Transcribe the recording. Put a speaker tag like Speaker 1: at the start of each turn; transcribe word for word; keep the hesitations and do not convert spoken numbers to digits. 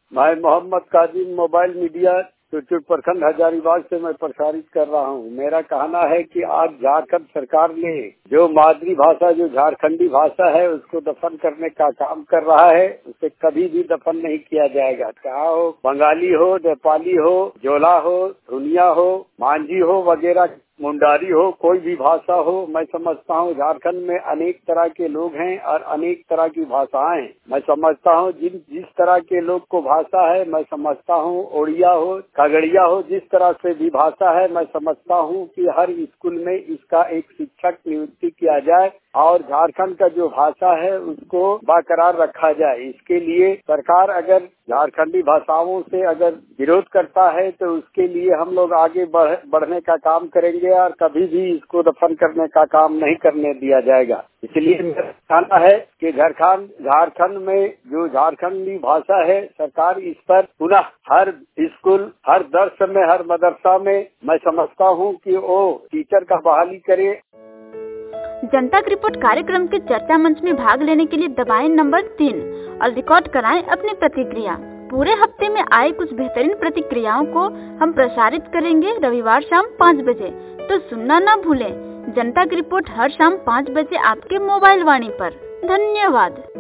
Speaker 1: मैं Mohammad Kazim mobile media चुरचुर प्रखंड हजारीबाग से मैं प्रसारित कर रहा हूँ। मेरा कहना है कि आज झारखंड सरकार ने जो मातृभाषा जो झारखंडी भाषा है उसको दफन करने का काम कर रहा है, उसे कभी भी दफन नहीं किया जाएगा। चाहे हो बंगाली हो, नेपाली हो, जोला हो, धुनिया हो, मांझी हो वगैरह, मुंडारी हो, कोई भी भाषा हो, मैं समझता हूँ झारखंड में अनेक तरह के लोग हैं और अनेक तरह की भाषाएं हैं। मैं समझता हूँ जिन जिस तरह के लोग को भाषा है, मैं समझता हूँ ओडिया हो, खगड़िया हो, जिस तरह से भी भाषा है, मैं समझता हूँ कि हर स्कूल में इसका एक शिक्षक नियुक्ति किया जाए और झारखंड का जो भाषा है उसको बरकरार रखा जाए। इसके लिए सरकार अगर झारखंडी भाषाओं से अगर विरोध करता है तो उसके लिए हम लोग आगे बढ़, बढ़ने का काम करेंगे और कभी भी इसको दफन करने का काम नहीं करने दिया जाएगा। इसलिए मेरा कहना है कि झारखंड झारखंड में जो झारखंडी भाषा है, सरकार इस पर पुनः हर स्कूल, हर दर्स में, हर मदरसा में मैं समझता हूँ कि वो टीचर का बहाली करे।
Speaker 2: जनता की रिपोर्ट कार्यक्रम के चर्चा मंच में भाग लेने के लिए दबाएं नंबर तीन और रिकॉर्ड कराएं अपनी प्रतिक्रिया। पूरे हफ्ते में आए कुछ बेहतरीन प्रतिक्रियाओं को हम प्रसारित करेंगे रविवार शाम पाँच बजे, तो सुनना ना भूलें। जनता की रिपोर्ट हर शाम पाँच बजे आपके मोबाइल वाणी पर। धन्यवाद।